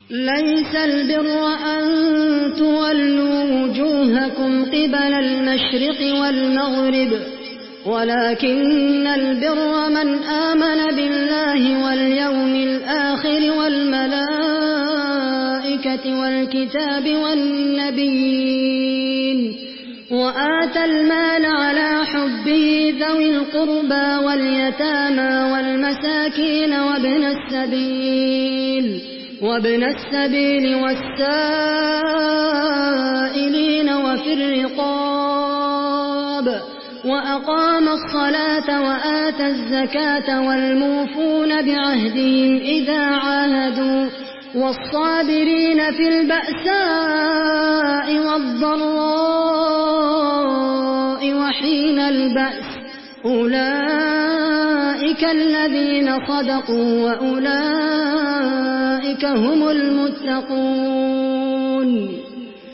ليس البر أن تولوا وجوهكم قبل المشرق والمغرب ولكن البر من آمن بالله واليوم الآخر والملائكة والكتاب والنبيين وآتى المال على حبه ذوي القربى واليتامى والمساكين وابن السبيل والسائلين وفي الرقاب وأقام الصلاة وآتى الزكاة والموفون بعهدهم إذا عاهدوا والصابرين في البأساء والضراء وحين البأس أولئك الذين صدقوا وأولئك هم المتقون.